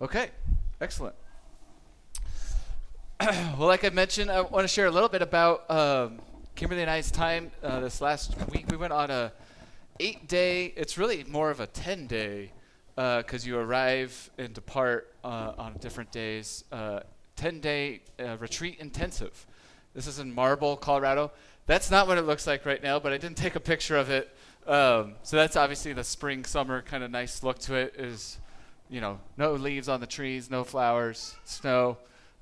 Okay, excellent. Well, like I mentioned, I want to share a little bit about Kimberly and I's time this last week. We went on a 8-day, it's really more of a 10-day, because you arrive and depart on different days, 10-day retreat intensive. This is in Marble, Colorado. That's not what it looks like right now, but I didn't take a picture of it. So that's obviously the spring, summer kind of nice look to it is, no leaves on the trees, no flowers, snow.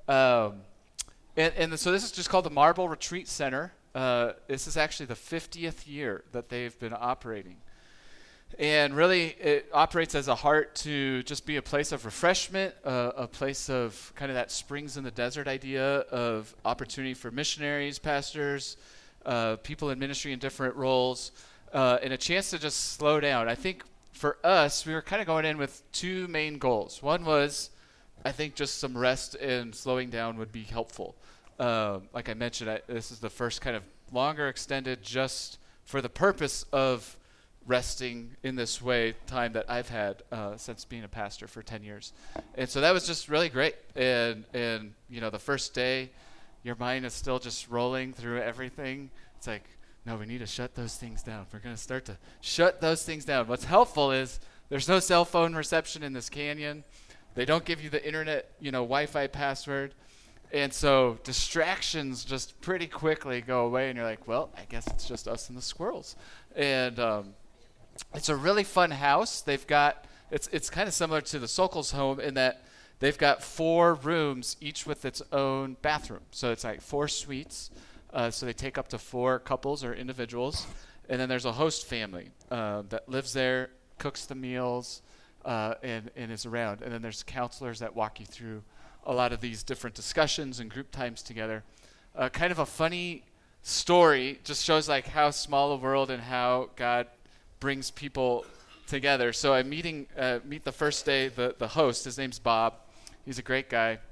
So this is just called the Marble Retreat Center. This is actually the 50th year that they've been operating. And really, it operates as a heart to just be a place of refreshment, a place of kind of that springs in the desert idea of opportunity for missionaries, pastors, people in ministry in different roles, and a chance to just slow down. I think for us, we were kind of going in with two main goals. One was, I think just some rest and slowing down would be helpful. Like I mentioned, this is the first kind of longer extended just for the purpose of resting in this way time that I've had since being a pastor for 10 years. And so that was just really great. And the first day, your mind is still just rolling through everything. It's like, no, we need to shut those things down. We're going to start to shut those things down. What's helpful is there's no cell phone reception in this canyon. They don't give you the internet, Wi-Fi password. And so distractions just pretty quickly go away, and you're like, well, I guess it's just us and the squirrels. And it's a really fun house. They've got, it's kind of similar to the Sokol's home in that they've got 4 rooms, each with its own bathroom. So it's like 4 suites. So they take up to 4 couples or individuals. And then there's a host family that lives there, cooks the meals, and is around. And then there's counselors that walk you through a lot of these different discussions and group times together. Kind of a funny story, just shows like how small a world and how God brings people together. So I meet the first day, the host, his name's Bob. He's a great guy.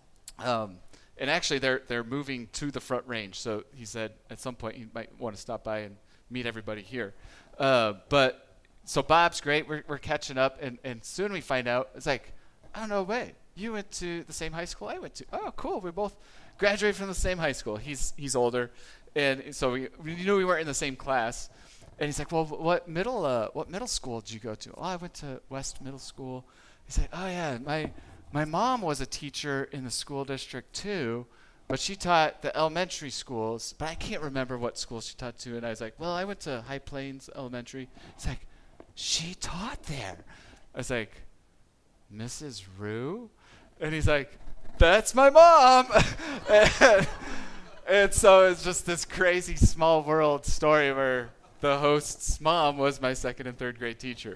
And actually they're moving to the Front Range. So he said at some point he might want to stop by and meet everybody here. But so Bob's great. We're catching up, and soon we find out, it's like, oh, no way. You went to the same high school I went to. Oh, cool. We both graduated from the same high school. He's older. And so we knew we weren't in the same class. And he's like, well, what middle school did you go to? Oh, I went to West Middle School. He's like, oh, yeah, my mom was a teacher in the school district too, but she taught the elementary schools, but I can't remember what school she taught to. And I was like, well, I went to High Plains Elementary. He's like, she taught there. I was like, Mrs. Rue? And he's like, that's my mom. and so it's just this crazy small world story where the host's mom was my 2nd and 3rd grade teacher.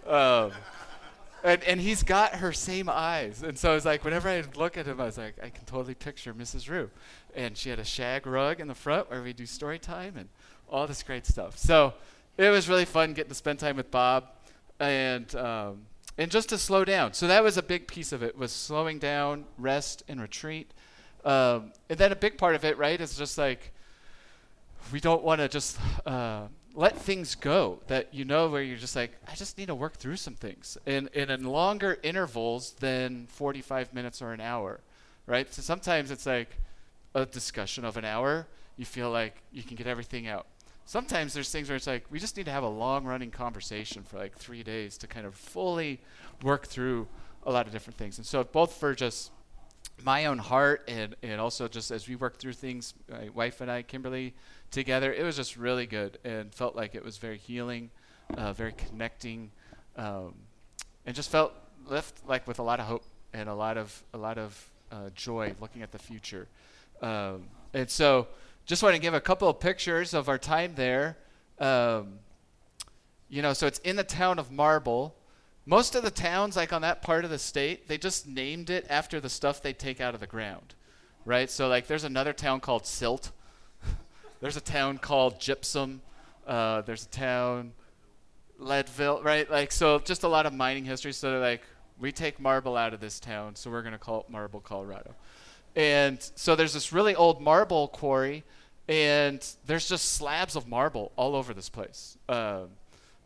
And he's got her same eyes. And so it's like, whenever I look at him, I was like, I can totally picture Mrs. Rue. And she had a shag rug in the front where we do story time and all this great stuff. So it was really fun getting to spend time with Bob and just to slow down. So that was a big piece of it, was slowing down, rest, and retreat. And then a big part of it, right, is just like, we don't want to just let things go that where you're just like, I just need to work through some things and in longer intervals than 45 minutes or an hour, right? So sometimes it's like a discussion of an hour. You feel like you can get everything out. Sometimes there's things where it's like, we just need to have a long-running conversation for like 3 days to kind of fully work through a lot of different things. And so both for just my own heart and also just as we work through things, my wife and I, Kimberly, together, it was just really good and felt like it was very healing, very connecting, and just felt left like with a lot of hope and a lot of joy looking at the future. And so just want to give a couple of pictures of our time there. So it's in the town of Marble. Most of the towns, like on that part of the state, they just named it after the stuff they take out of the ground, right? So like there's another town called Silt. There's a town called Gypsum. There's a town, Leadville, right? Like, so just a lot of mining history. So they're like, we take marble out of this town, so we're going to call it Marble, Colorado. And so there's this really old marble quarry, and there's just slabs of marble all over this place.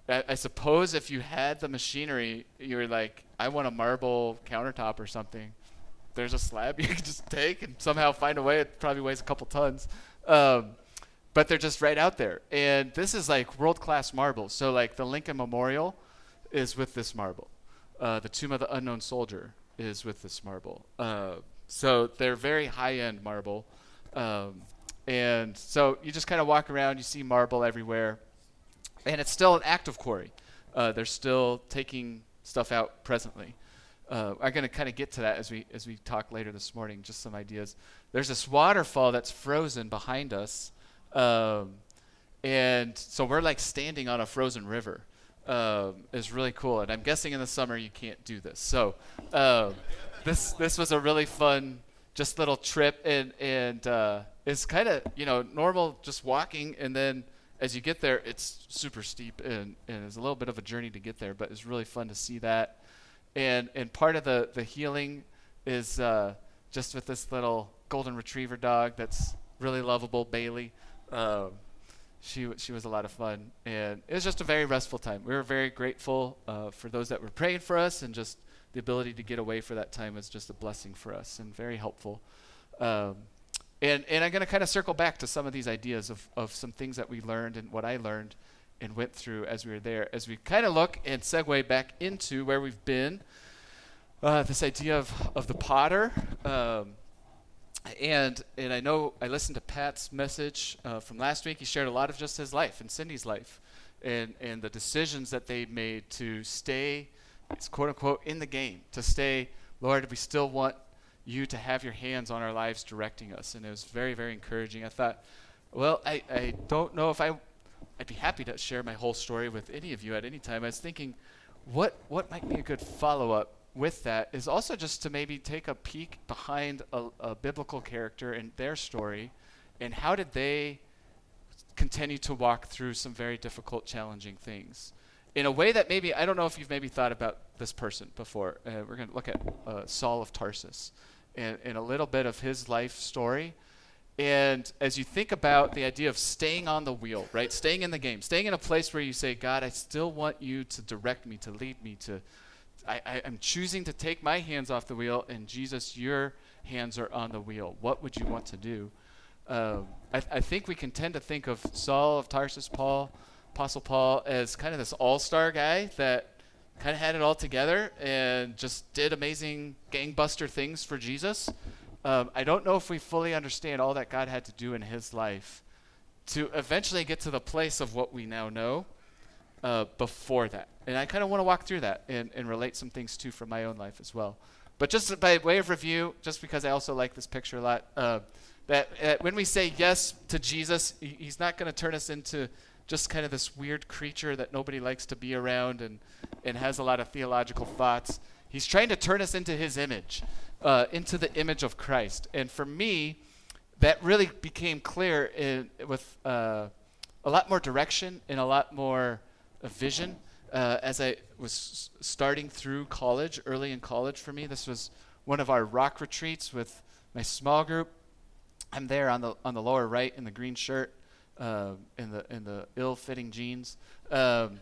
I suppose if you had the machinery, you were like, I want a marble countertop or something. There's a slab you can just take and somehow find a way. It probably weighs a couple tons. But they're just right out there. And this is like world-class marble. So like the Lincoln Memorial is with this marble. The Tomb of the Unknown Soldier is with this marble. So they're very high-end marble. And so you just kind of walk around, you see marble everywhere. And it's still an active quarry. They're still taking stuff out presently. I'm going to kind of get to that as we talk later this morning, just some ideas. There's this waterfall that's frozen behind us. And so we're like standing on a frozen river. It's really cool. And I'm guessing in the summer you can't do this. So this was a really fun just little trip. And it's kind of, normal just walking, and then as you get there, it's super steep, and it's a little bit of a journey to get there, but it's really fun to see that. And part of the healing is just with this little golden retriever dog that's really lovable, Bailey. She was a lot of fun, and it was just a very restful time. We were very grateful for those that were praying for us, and just the ability to get away for that time was just a blessing for us and very helpful. And I'm going to kind of circle back to some of these ideas of some things that we learned and what I learned and went through as we were there, as we kind of look and segue back into where we've been, this idea of the potter. And I know I listened to Pat's message from last week. He shared a lot of just his life and Cindy's life and the decisions that they made to stay, quote unquote, in the game, to stay, Lord, we still want you to have your hands on our lives directing us. And it was very, very encouraging. I thought, well, I don't know if I'd be happy to share my whole story with any of you at any time. I was thinking, what might be a good follow-up with that is also just to maybe take a peek behind a biblical character and their story, and how did they continue to walk through some very difficult, challenging things in a way that maybe, I don't know if you've maybe thought about this person before. We're going to look at Saul of Tarsus and a little bit of his life story. And as you think about the idea of staying on the wheel, right? Staying in the game, staying in a place where you say, God, I still want you to direct me, to lead me, I'm choosing to take my hands off the wheel, and Jesus, your hands are on the wheel. What would you want to do? I think we can tend to think of Saul of Tarsus, Apostle Paul, as kind of this all-star guy that kind of had it all together and just did amazing gangbuster things for Jesus. I don't know if we fully understand all that God had to do in his life to eventually get to the place of what we now know before that. And I kind of want to walk through that and relate some things too from my own life as well. But just by way of review, just because I also like this picture a lot, that when we say yes to Jesus, he's not going to turn us into just kind of this weird creature that nobody likes to be around and has a lot of theological thoughts. He's trying to turn us into his image, into the image of Christ. And for me, that really became clear with a lot more direction and a lot more vision as I was starting through college, early in college for me. This was one of our rock retreats with my small group. I'm there on the lower right in the green shirt, in the ill-fitting jeans, and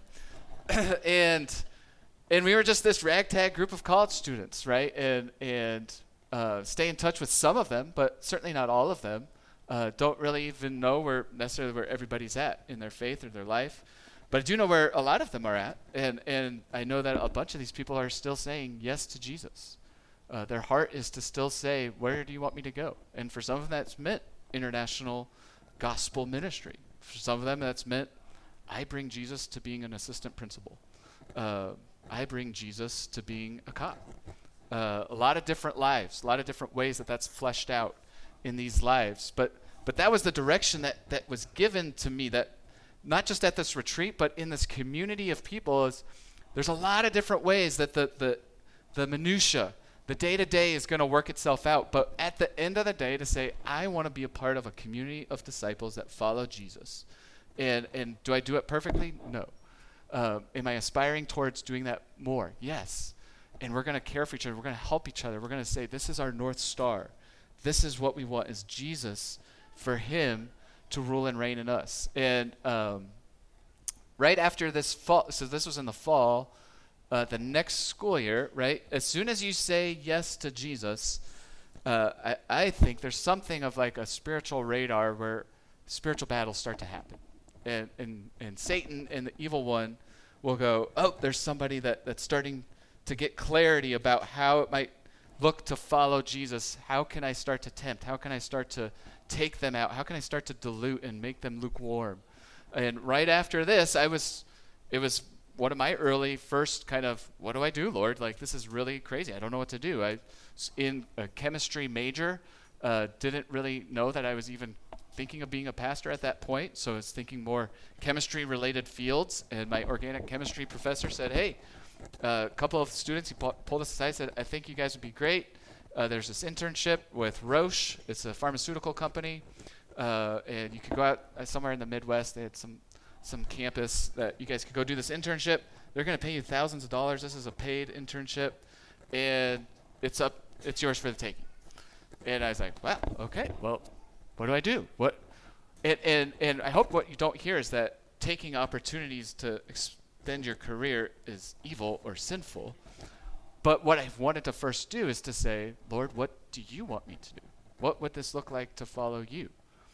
we were just this ragtag group of college students, right? And stay in touch with some of them, but certainly not all of them. Don't really even know necessarily where everybody's at in their faith or their life. But I do know where a lot of them are at, and I know that a bunch of these people are still saying yes to Jesus. Their heart is to still say, where do you want me to go? And for some of them, that's meant international gospel ministry. For some of them, that's meant, I bring Jesus to being an assistant principal. I bring Jesus to being a cop. A lot of different lives, a lot of different ways that's fleshed out in these lives. But that was the direction that was given to me, that not just at this retreat, but in this community of people, is there's a lot of different ways that the minutia, the day-to-day is going to work itself out. But at the end of the day, to say, I want to be a part of a community of disciples that follow Jesus. And do I do it perfectly? No. Am I aspiring towards doing that more? Yes. And we're going to care for each other. We're going to help each other. We're going to say, this is our North Star. This is what we want, is Jesus, for him to rule and reign in us. And right after this fall, so this was in the fall, the next school year, right? As soon as you say yes to Jesus, I think there's something of like a spiritual radar where spiritual battles start to happen. And Satan and the evil one will go, oh, there's somebody that's starting to get clarity about how it might look to follow Jesus. How can I start to tempt? How can I start to take them out? How can I start to dilute and make them lukewarm? And right after this, it was one of my early first kind of, what do I do, Lord? Like, this is really crazy. I don't know what to do. I was in a chemistry major, didn't really know that I was even thinking of being a pastor at that point. So I was thinking more chemistry-related fields. And my organic chemistry professor said, hey, a couple of students, he pulled us aside, said, I think you guys would be great. There's this internship with Roche. It's a pharmaceutical company. And you could go out somewhere in the Midwest. They had some campus that you guys could go do this internship. They're going to pay you thousands of dollars. This is a paid internship. And it's yours for the taking. And I was like, wow, okay, well, what do I do? And I hope what you don't hear is that taking opportunities to extend your career is evil or sinful. But what I wanted to first do is to say, Lord, what do you want me to do? What would this look like to follow you?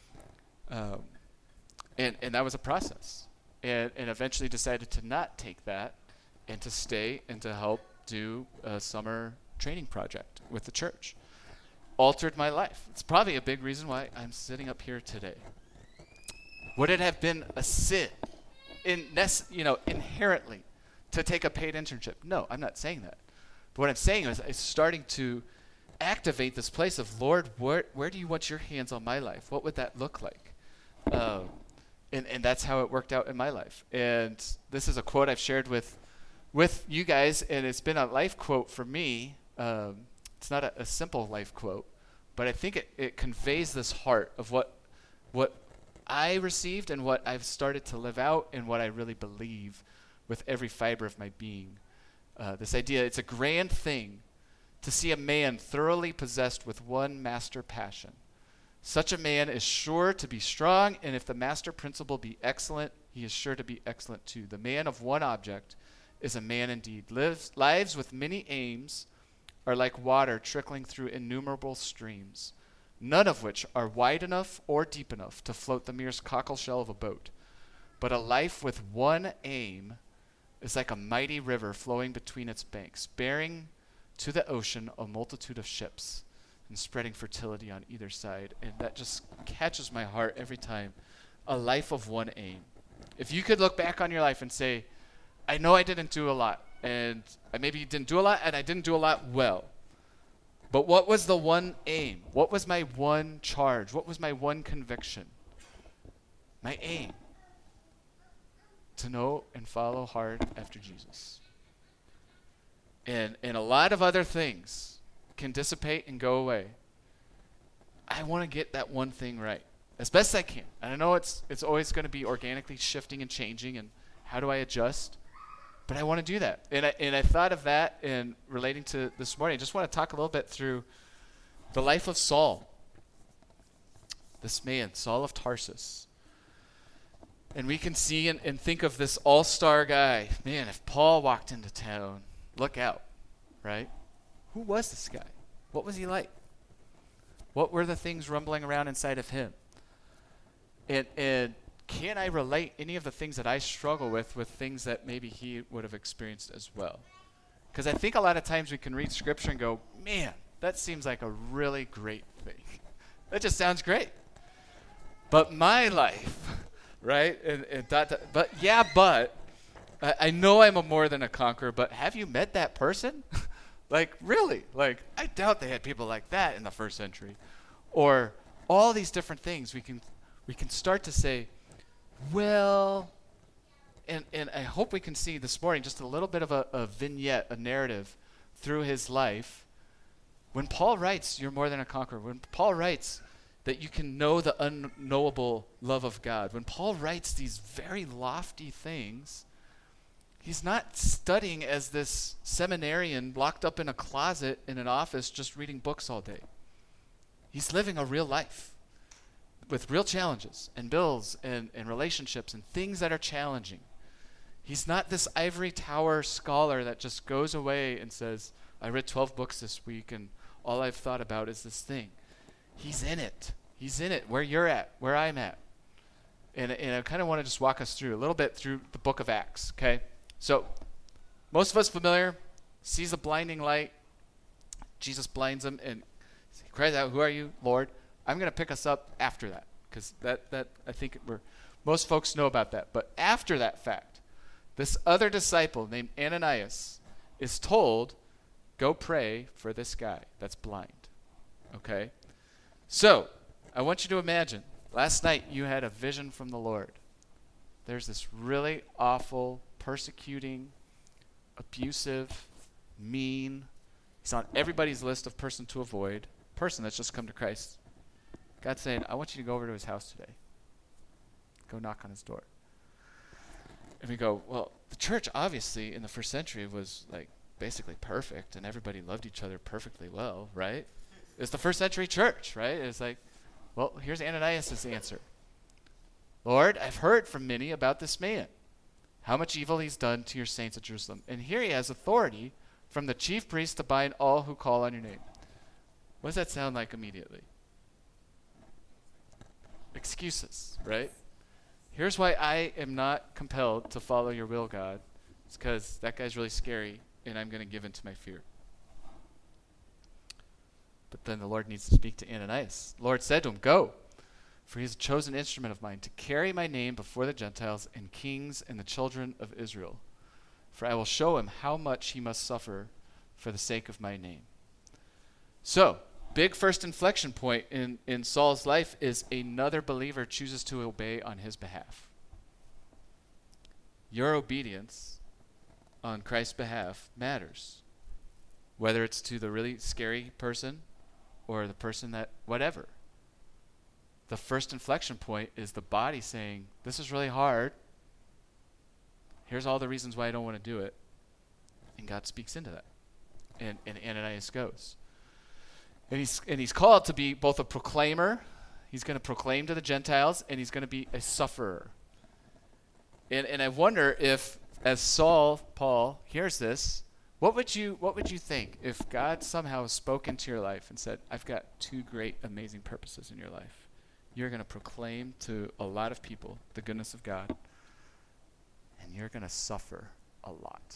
And that was a process. And eventually decided to not take that and to stay and to help do a summer training project with the church. Altered my life. It's probably a big reason why I'm sitting up here today. Would it have been a sin, inherently, to take a paid internship? No, I'm not saying that. But what I'm saying is I'm starting to activate this place of, Lord, where do you want your hands on my life? What would that look like? And that's how it worked out in my life. And this is a quote I've shared with you guys, and it's been a life quote for me. It's not a simple life quote, but I think it conveys this heart of what I received and what I've started to live out and what I really believe with every fiber of my being. This idea, it's a grand thing to see a man thoroughly possessed with one master passion. Such a man is sure to be strong, and if the master principle be excellent, he is sure to be excellent too. The man of one object is a man indeed. Lives with many aims are like water trickling through innumerable streams, none of which are wide enough or deep enough to float the merest cockle shell of a boat. But a life with one aim is like a mighty river flowing between its banks, bearing to the ocean a multitude of ships and spreading fertility on either side. And that just catches my heart every time. A life of one aim. If you could look back on your life and say, I know I didn't do a lot, and I maybe didn't do a lot, and I didn't do a lot well. But what was the one aim? What was my one charge? What was my one conviction? My aim. To know and follow hard after Jesus. And a lot of other things can dissipate and go away. I want to get that one thing right as best I can. And I know it's always going to be organically shifting and changing, and how do I adjust? But I want to do that. And I thought of that in relating to this morning. I just want to talk a little bit through the life of Saul. This man, Saul of Tarsus. And we can see and think of this all-star guy. Man, if Paul walked into town, look out, right? Who was this guy? What was he like? What were the things rumbling around inside of him? And can I relate any of the things that I struggle with things that maybe he would have experienced as well? Because I think a lot of times we can read Scripture and go, man, that seems like a really great thing. That just sounds great. But my life, right? But I know I'm a more than a conqueror, but have you met that person? Like, really? Like, I doubt they had people like that in the first century. Or all these different things we can start to say, well, and I hope we can see this morning just a little bit of a vignette, a narrative through his life. When Paul writes, you're more than a conqueror. When Paul writes that you can know the unknowable love of God. When Paul writes these very lofty things, he's not studying as this seminarian locked up in a closet in an office just reading books all day. He's living a real life with real challenges and bills and relationships and things that are challenging. He's not this ivory tower scholar that just goes away and says, I read 12 books this week and all I've thought about is this thing. He's in it. He's in it where you're at, where I'm at. And I kind of want to just walk us through a little bit through the book of Acts, okay? So most of us familiar, sees a blinding light. Jesus blinds him and he cries out, who are you, Lord? I'm going to pick us up after that because that I think most folks know about that. But after that fact, this other disciple named Ananias is told, go pray for this guy that's blind, okay? So I want you to imagine, last night you had a vision from the Lord. There's this really awful, persecuting, abusive, mean, he's on everybody's list of person to avoid, person that's just come to Christ. God's saying, I want you to go over to his house today. Go knock on his door. And we go, well, the church obviously in the first century was like basically perfect and everybody loved each other perfectly well, right? It's the first century church, right? It's like, well, here's Ananias' answer. Lord, I've heard from many about this man, how much evil he's done to your saints at Jerusalem. And here he has authority from the chief priest to bind all who call on your name. What does that sound like immediately? Excuses, right? Here's why I am not compelled to follow your will, God. It's because that guy's really scary and I'm going to give in to my fear. But then the Lord needs to speak to Ananias. The Lord said to him, go, for he is a chosen instrument of mine to carry my name before the Gentiles and kings and the children of Israel. For I will show him how much he must suffer for the sake of my name. So, big first inflection point in Saul's life is another believer chooses to obey on his behalf. Your obedience on Christ's behalf matters. Whether it's to the really scary person or the person that, whatever. The first inflection point is the body saying, this is really hard. Here's all the reasons why I don't want to do it. And God speaks into that. And Ananias goes. And he's called to be both a proclaimer, he's going to proclaim to the Gentiles, and he's going to be a sufferer. And I wonder if, as Paul hears this, what would you think if God somehow spoke into your life and said, I've got two great, amazing purposes in your life. You're going to proclaim to a lot of people the goodness of God, and you're going to suffer a lot.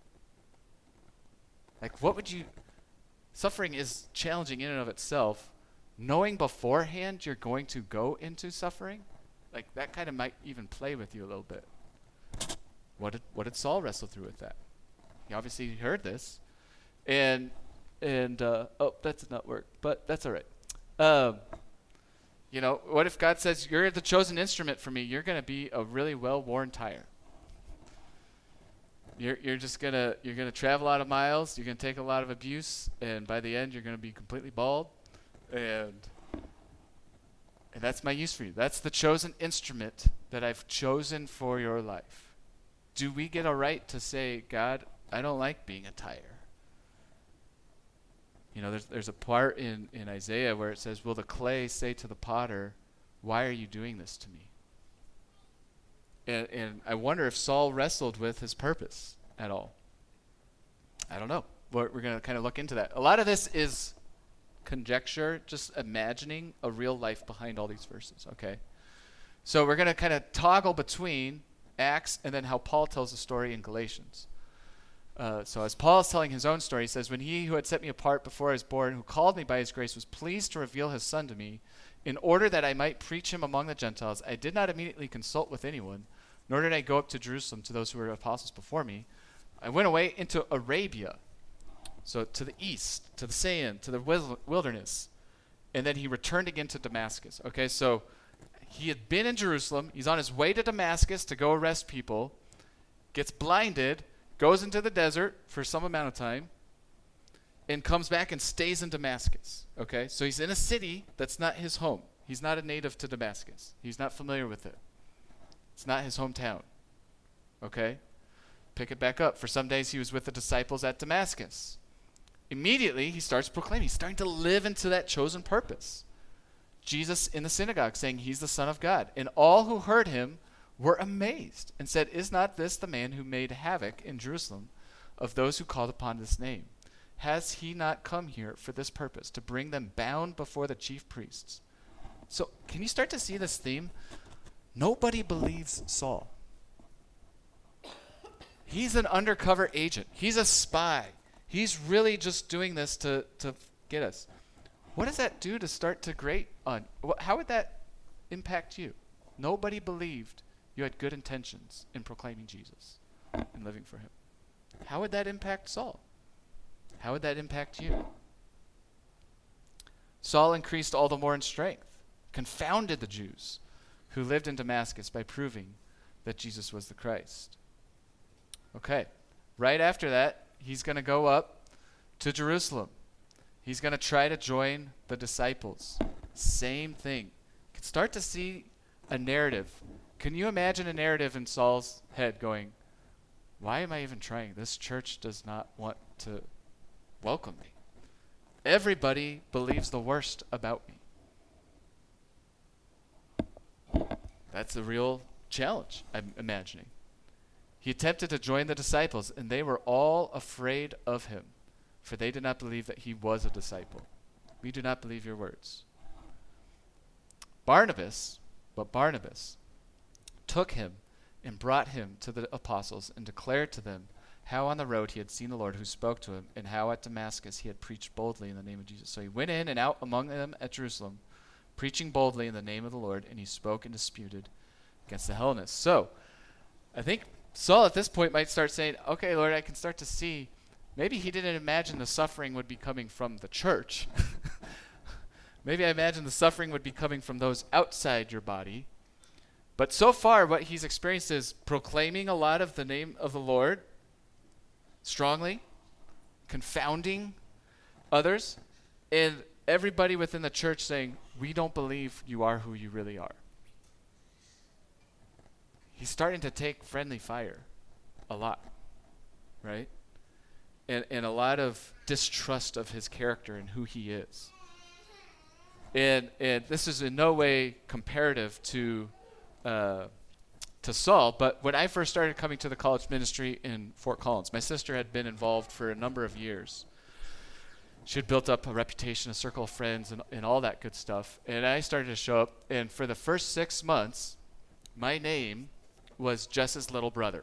Like, suffering is challenging in and of itself. Knowing beforehand you're going to go into suffering, like that kind of might even play with you a little bit. What did Saul wrestle through with that? He obviously heard this, and oh, that did not work, but that's all right. What if God says you're the chosen instrument for me? You're going to be a really well-worn tire. You're gonna travel a lot of miles. You're gonna take a lot of abuse, and by the end, you're gonna be completely bald, and that's my use for you. That's the chosen instrument that I've chosen for your life. Do we get a right to say, God, I don't like being a tire? There's a part in Isaiah where it says, will the clay say to the potter, why are you doing this to me? And I wonder if Saul wrestled with his purpose at all. I don't know. We're going to kind of look into that. A lot of this is conjecture, just imagining a real life behind all these verses, okay? So we're going to kind of toggle between Acts and then how Paul tells the story in Galatians. So as Paul is telling his own story, he says, when he who had set me apart before I was born, who called me by his grace, was pleased to reveal his son to me, in order that I might preach him among the Gentiles, I did not immediately consult with anyone, nor did I go up to Jerusalem to those who were apostles before me. I went away into Arabia, so to the east, to the sand, to the wilderness, and then he returned again to Damascus. Okay, so he had been in Jerusalem. He's on his way to Damascus to go arrest people, gets blinded, goes into the desert for some amount of time, and comes back and stays in Damascus. Okay, so he's in a city that's not his home. He's not a native to Damascus. He's not familiar with it. It's not his hometown. Okay? Pick it back up. For some days he was with the disciples at Damascus. Immediately he starts proclaiming. He's starting to live into that chosen purpose. Jesus in the synagogue saying he's the Son of God. And all who heard him were amazed and said, "Is not this the man who made havoc in Jerusalem of those who called upon this name? Has he not come here for this purpose, to bring them bound before the chief priests?" So can you start to see this theme? Nobody believes Saul. He's an undercover agent. He's a spy. He's really just doing this to get us. What does that do to start to grate on? How would that impact you? Nobody believed you had good intentions in proclaiming Jesus and living for him. How would that impact Saul? How would that impact you? Saul increased all the more in strength, confounded the Jews who lived in Damascus by proving that Jesus was the Christ. Okay, right after that, he's going to go up to Jerusalem. He's going to try to join the disciples. Same thing. You can start to see a narrative. Can you imagine a narrative in Saul's head going, why am I even trying? This church does not want to welcome me. Everybody believes the worst about me. That's a real challenge, I'm imagining. He attempted to join the disciples, and they were all afraid of him, for they did not believe that he was a disciple. We do not believe your words. Barnabas took him and brought him to the apostles and declared to them how on the road he had seen the Lord who spoke to him, and how at Damascus he had preached boldly in the name of Jesus. So he went in and out among them at Jerusalem, preaching boldly in the name of the Lord, and he spoke and disputed against the Hellenists. So I think Saul at this point might start saying, okay, Lord, I can start to see, maybe he didn't imagine the suffering would be coming from the church. Maybe I imagined the suffering would be coming from those outside your body. But so far, what he's experienced is proclaiming a lot of the name of the Lord strongly, confounding others, and everybody within the church saying, we don't believe you are who you really are. He's starting to take friendly fire a lot, right? And a lot of distrust of his character and who he is. And this is in no way comparative to Saul, but when I first started coming to the college ministry in Fort Collins, my sister had been involved for a number of years. She had built up a reputation, a circle of friends, and all that good stuff. And I started to show up, and for the first 6 months, my name was Jess's little brother.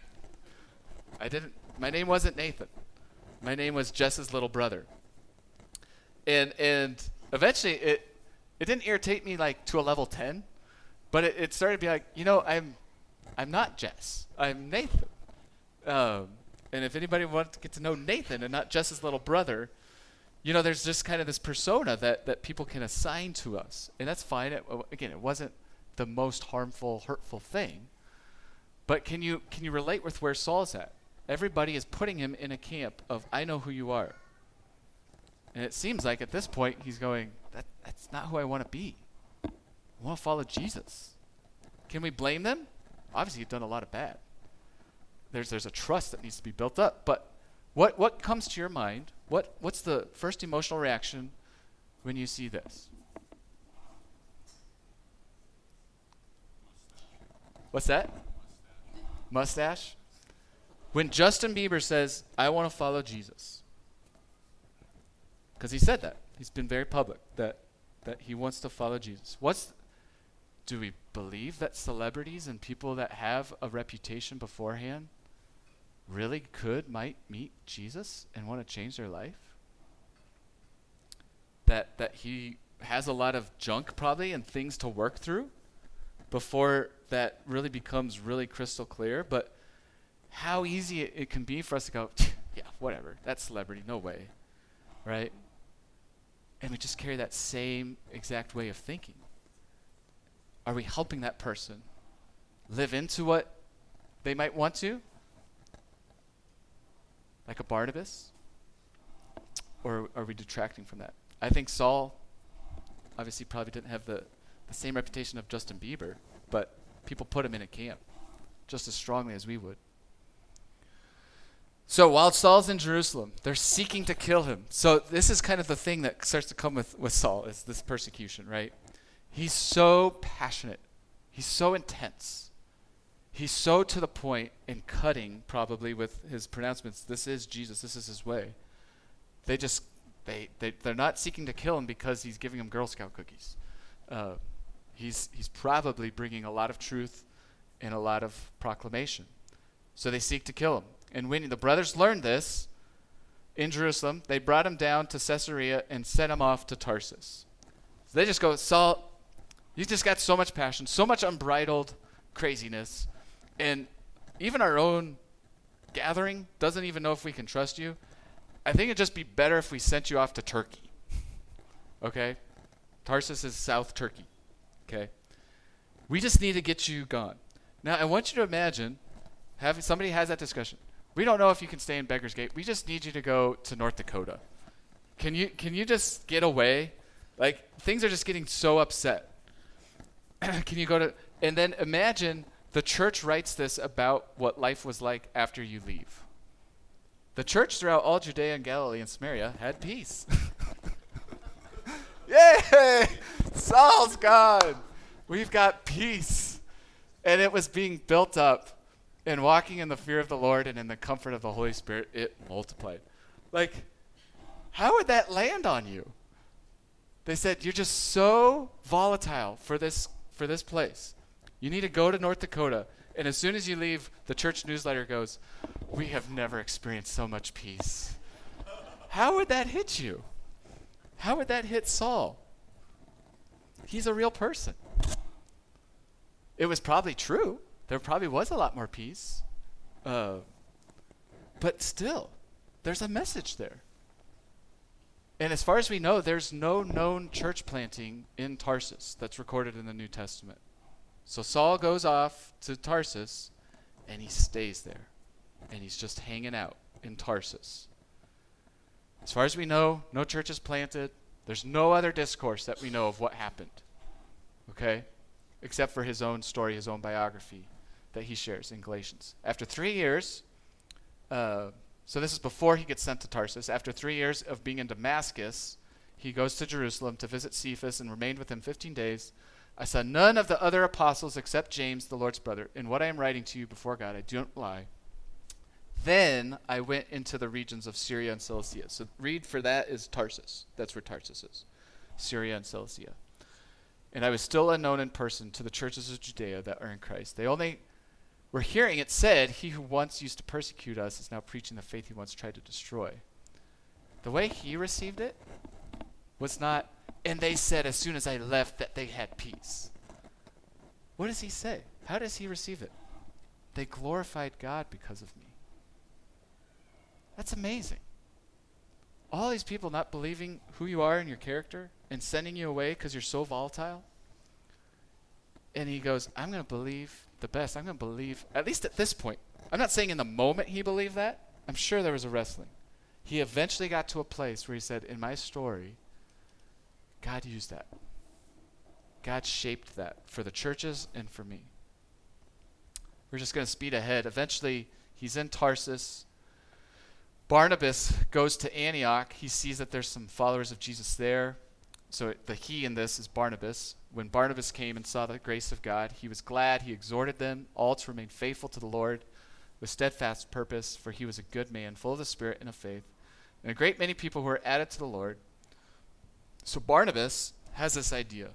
My name wasn't Nathan. My name was Jess's little brother. And eventually, it didn't irritate me like to a level 10, but it started to be like, I'm not Jess. I'm Nathan. And if anybody wants to get to know Nathan and not Jess's little brother, there's just kind of this persona that people can assign to us. And that's fine. It wasn't the most harmful, hurtful thing. But can you relate with where Saul's at? Everybody is putting him in a camp of, I know who you are. And it seems like at this point he's going, that's not who I want to be. I want to follow Jesus. Can we blame them? Obviously, you've done a lot of bad. There's a trust that needs to be built up. But what comes to your mind? What's the first emotional reaction when you see this? What's that? Mustache? When Justin Bieber says, I want to follow Jesus. Because he said that. He's been very public that he wants to follow Jesus. Do we believe that celebrities and people that have a reputation beforehand really might meet Jesus and want to change their life? That he has a lot of junk probably and things to work through before that really becomes really crystal clear. But how easy it can be for us to go, yeah, whatever, that's celebrity, no way, right? And we just carry that same exact way of thinking. Are we helping that person live into what they might want to? Like a Barnabas? Or are we detracting from that? I think Saul obviously probably didn't have the same reputation of Justin Bieber, but people put him in a camp just as strongly as we would. So while Saul's in Jerusalem, they're seeking to kill him. So this is kind of the thing that starts to come with Saul, is this persecution, right? He's so passionate. He's so intense. He's so to the point and cutting probably with his pronouncements. This is Jesus. This is his way. They're not seeking to kill him because he's giving them Girl Scout cookies. He's probably bringing a lot of truth and a lot of proclamation. So they seek to kill him. And when the brothers learned this in Jerusalem, they brought him down to Caesarea and sent him off to Tarsus. So they just go, Saul, you just got so much passion, so much unbridled craziness. And even our own gathering doesn't even know if we can trust you. I think it'd just be better if we sent you off to Turkey. Okay? Tarsus is South Turkey. Okay? We just need to get you gone. Now, I want you to imagine somebody has that discussion. We don't know if you can stay in Beggar's Gate. We just need you to go to North Dakota. Can you just get away? Like, things are just getting so upset. Can you go to... And then imagine the church writes this about what life was like after you leave. The church throughout all Judea and Galilee and Samaria had peace. Yay! Saul's gone. We've got peace. And it was being built up, and walking in the fear of the Lord and in the comfort of the Holy Spirit, it multiplied. Like, how would that land on you? They said, you're just so volatile for this place. You need to go to North Dakota. And as soon as you leave, the church newsletter goes, we have never experienced so much peace. How would that hit you? How would that hit Saul? He's a real person. It was probably true. There probably was a lot more peace. But still, there's a message there. And as far as we know, there's no known church planting in Tarsus that's recorded in the New Testament. So Saul goes off to Tarsus, and he stays there. And he's just hanging out in Tarsus. As far as we know, no church is planted. There's no other discourse that we know of what happened. Okay? Except for his own story, his own biography that he shares in Galatians. After 3 years, so this is before he gets sent to Tarsus. After 3 years of being in Damascus, he goes to Jerusalem to visit Cephas and remained with him 15 days. I saw none of the other apostles except James, the Lord's brother. In what I am writing to you before God, I do not lie. Then I went into the regions of Syria and Cilicia. So read for that is Tarsus. That's where Tarsus is. Syria and Cilicia. And I was still unknown in person to the churches of Judea that are in Christ. They only were hearing it said, he who once used to persecute us is now preaching the faith he once tried to destroy. The way he received it was not, and they said as soon as I left that they had peace. What does he say? How does he receive it? They glorified God because of me. That's amazing. All these people not believing who you are and your character and sending you away because you're so volatile. And he goes, I'm going to believe the best. I'm going to believe, at least at this point. I'm not saying in the moment he believed that. I'm sure there was a wrestling. He eventually got to a place where he said, in my story, God used that. God shaped that for the churches and for me. We're just going to speed ahead. Eventually, he's in Tarsus. Barnabas goes to Antioch. He sees that there's some followers of Jesus there. So the he in this is Barnabas. When Barnabas came and saw the grace of God, he was glad. He exhorted them all to remain faithful to the Lord with steadfast purpose, for he was a good man, full of the Spirit and of faith. And a great many people who were added to the Lord. So Barnabas has this idea.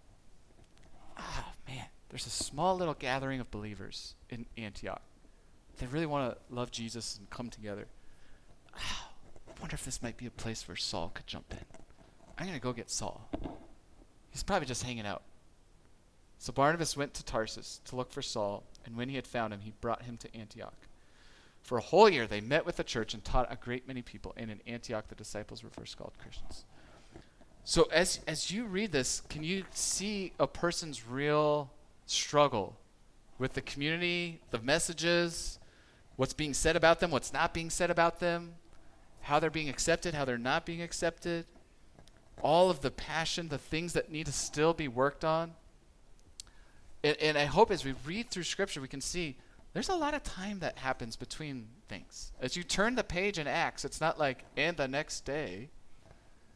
Man, there's a small little gathering of believers in Antioch. They really want to love Jesus and come together. I wonder if this might be a place where Saul could jump in. I'm going to go get Saul. He's probably just hanging out. So Barnabas went to Tarsus to look for Saul, and when he had found him, he brought him to Antioch. For a whole year they met with the church and taught a great many people, and in Antioch the disciples were first called Christians. So as you read this, can you see a person's real struggle with the community, the messages, what's being said about them, what's not being said about them, how they're being accepted, how they're not being accepted, all of the passion, the things that need to still be worked on? And I hope as we read through Scripture, we can see there's a lot of time that happens between things. As you turn the page in Acts, it's not like, and the next day.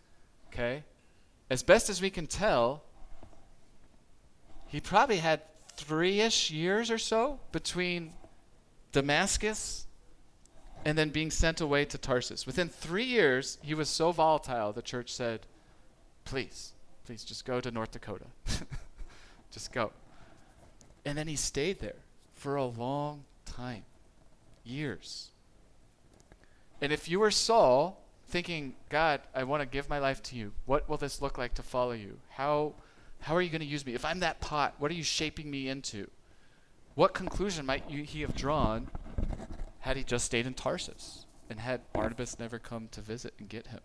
Okay? As best as we can tell, he probably had 3-ish years or so between Damascus and then being sent away to Tarsus. Within 3 years, he was so volatile, the church said, please just go to North Dakota. Just go. And then he stayed there for a long time, years. And if you were Saul, thinking, God, I want to give my life to you. What will this look like to follow you? How are you going to use me? If I'm that pot, what are you shaping me into? What conclusion might he have drawn had he just stayed in Tarsus and had Barnabas never come to visit and get him?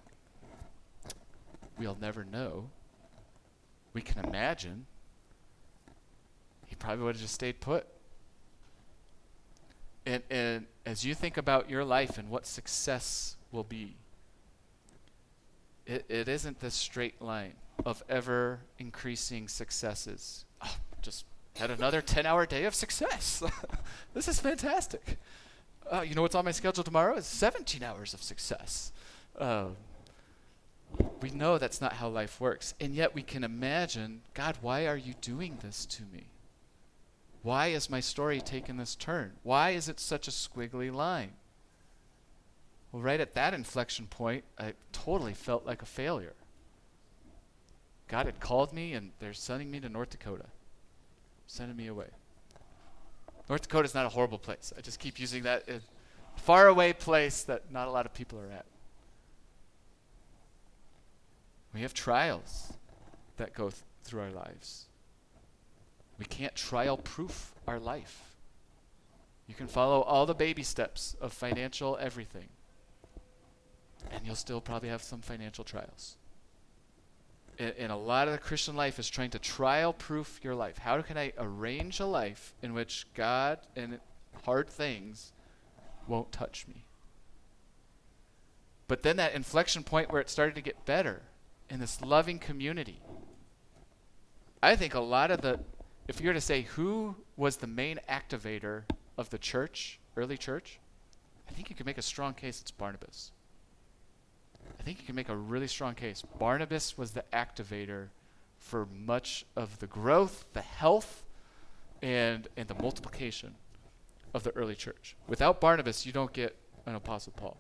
We'll never know. We can imagine. He probably would have just stayed put. And as you think about your life and what success will be, it isn't this straight line of ever increasing successes. Oh, just had another 10-hour day of success. This is fantastic. You know what's on my schedule tomorrow is 17 hours of success. We know that's not how life works. And yet we can imagine, God, why are you doing this to me? Why is my story taking this turn? Why is it such a squiggly line? Well, right at that inflection point, I totally felt like a failure. God had called me, and they're sending me to North Dakota, sending me away. North Dakota is not a horrible place. I just keep using that faraway place that not a lot of people are at. We have trials that go through our lives. We can't trial-proof our life. You can follow all the baby steps of financial everything, and you'll still probably have some financial trials. And a lot of the Christian life is trying to trial-proof your life. How can I arrange a life in which God and hard things won't touch me? But then that inflection point where it started to get better in this loving community. I think a lot of if you were to say who was the main activator of the church, early church, I think you could make a strong case it's Barnabas. I think you can make a really strong case. Barnabas was the activator for much of the growth, the health, and the multiplication of the early church. Without Barnabas, you don't get an Apostle Paul.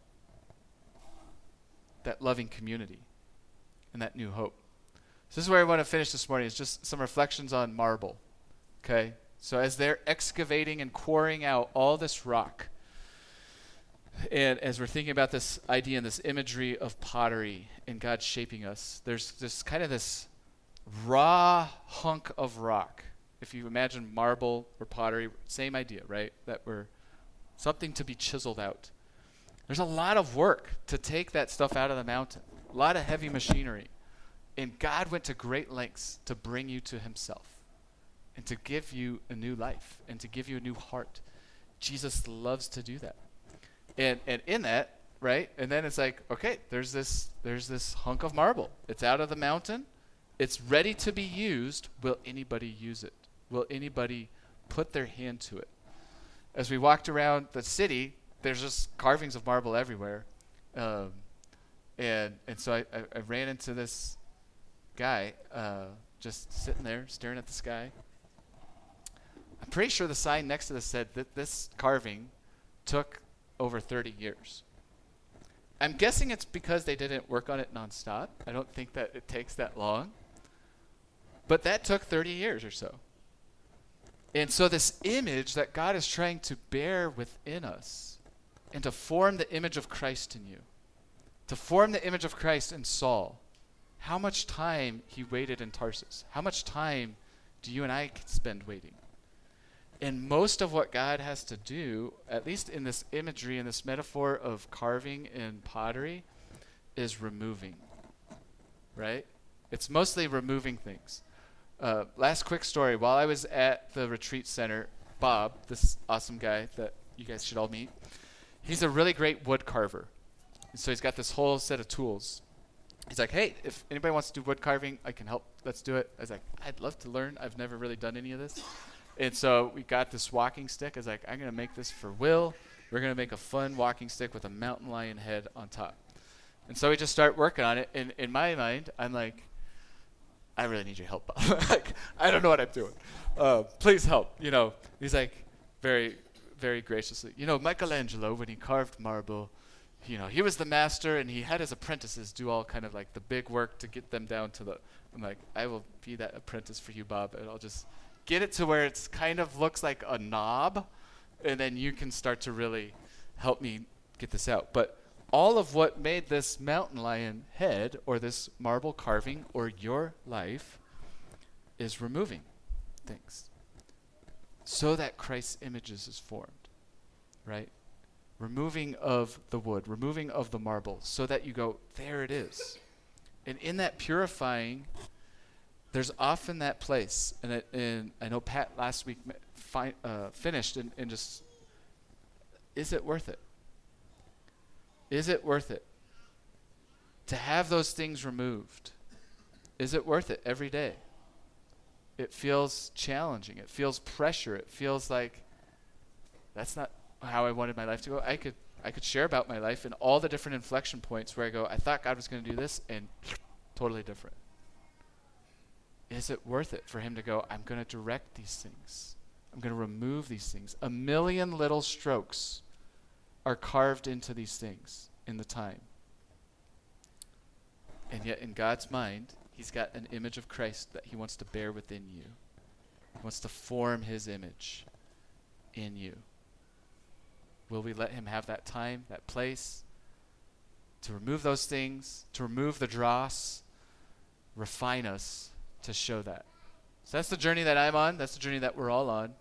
That loving community and that new hope. So this is where I want to finish this morning, is just some reflections on marble. Okay? So as they're excavating and quarrying out all this rock, and as we're thinking about this idea and this imagery of pottery and God shaping us, there's this kind of this raw hunk of rock. If you imagine marble or pottery, same idea, right? That we're something to be chiseled out. There's a lot of work to take that stuff out of the mountain, a lot of heavy machinery. And God went to great lengths to bring you to himself and to give you a new life and to give you a new heart. Jesus loves to do that. And in that, right? And then it's like, okay, there's this hunk of marble. It's out of the mountain. It's ready to be used. Will anybody use it? Will anybody put their hand to it? As we walked around the city, there's just carvings of marble everywhere. And so I ran into this guy just sitting there staring at the sky. I'm pretty sure the sign next to this said that this carving took over 30 years. I'm guessing it's because they didn't work on it nonstop. I don't think that it takes that long. But that took 30 years or so. And so this image that God is trying to bear within us and to form the image of Christ in you, to form the image of Christ in Saul, how much time he waited in Tarsus? How much time do you and I spend waiting? And most of what God has to do, at least in this imagery, in this metaphor of carving and pottery, is removing, right? It's mostly removing things. Last quick story. While I was at the retreat center, Bob, this awesome guy that you guys should all meet, he's a really great wood carver. And so he's got this whole set of tools. He's like, hey, if anybody wants to do wood carving, I can help. Let's do it. I was like, I'd love to learn. I've never really done any of this. And so we got this walking stick. I was like, I'm going to make this for Will. We're going to make a fun walking stick with a mountain lion head on top. And so we just start working on it. And in my mind, I'm like, I really need your help, Bob. Like, I don't know what I'm doing. Please help. He's like, very, very graciously. Michelangelo, when he carved marble, he was the master, and he had his apprentices do all kind of like the big work to get them down to the. I'm like, I will be that apprentice for you, Bob, and I'll just get it to where it's kind of looks like a knob, and then you can start to really help me get this out. But all of what made this mountain lion head or this marble carving or your life is removing things so that Christ's images is formed, right? Removing of the wood, removing of the marble so that you go, there it is. And in that purifying, there's often that place, and I know Pat last week finished and just, is it worth it? Is it worth it to have those things removed? Is it worth it every day? It feels challenging. It feels pressure. It feels like that's not how I wanted my life to go. I could share about my life and all the different inflection points where I go, I thought God was going to do this, and totally different. Is it worth it for him to go, I'm going to direct these things. I'm going to remove these things. 1 million little strokes are carved into these things in the time. And yet in God's mind, he's got an image of Christ that he wants to bear within you. He wants to form his image in you. Will we let him have that time, that place, to remove those things, to remove the dross, refine us to show that? So that's the journey that I'm on. That's the journey that we're all on.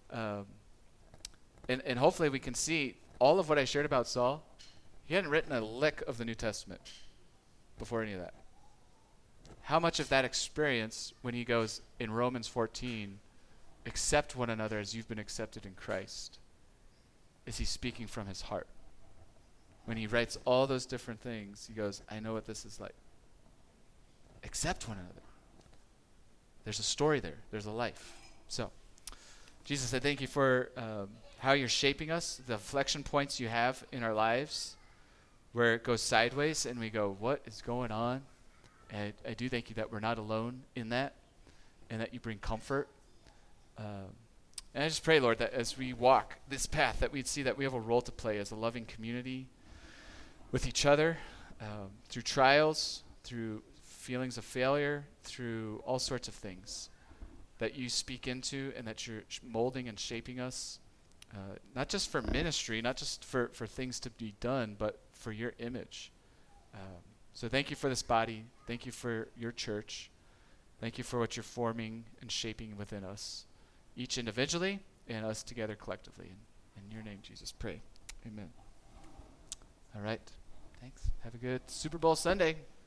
And hopefully we can see all of what I shared about Saul. He hadn't written a lick of the New Testament before any of that. How much of that experience when he goes in Romans 14, accept one another as you've been accepted in Christ, is he speaking from his heart? When he writes all those different things, he goes, I know what this is like. Accept one another. There's a story there. There's a life. So, Jesus, I thank you for how you're shaping us, the inflection points you have in our lives where it goes sideways and we go, what is going on? And I do thank you that we're not alone in that and that you bring comfort. And I just pray, Lord, that as we walk this path, that we'd see that we have a role to play as a loving community with each other, through trials, through feelings of failure, through all sorts of things that you speak into and that you're molding and shaping us, not just for ministry, not just for things to be done, but for your image. So thank you for this body. Thank you for your church. Thank you for what you're forming and shaping within us, each individually and us together collectively. In your name, Jesus, pray. Amen. All right. Thanks. Have a good Super Bowl Sunday.